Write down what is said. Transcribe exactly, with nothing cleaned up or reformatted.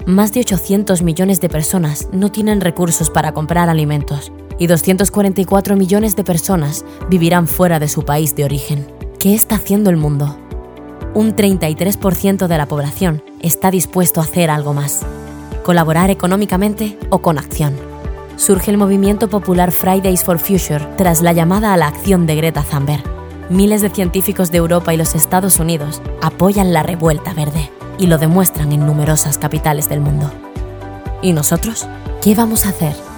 más de ochocientos millones de personas no tienen recursos para comprar alimentos y doscientos cuarenta y cuatro millones de personas vivirán fuera de su país de origen. ¿Qué está haciendo el mundo? Un treinta y tres por ciento de la población está dispuesto a hacer algo más. Colaborar económicamente o con acción. Surge el movimiento popular Fridays for Future tras la llamada a la acción de Greta Thunberg. Miles de científicos de Europa y los Estados Unidos apoyan la revuelta verde y lo demuestran en numerosas capitales del mundo. ¿Y nosotros? ¿Qué vamos a hacer?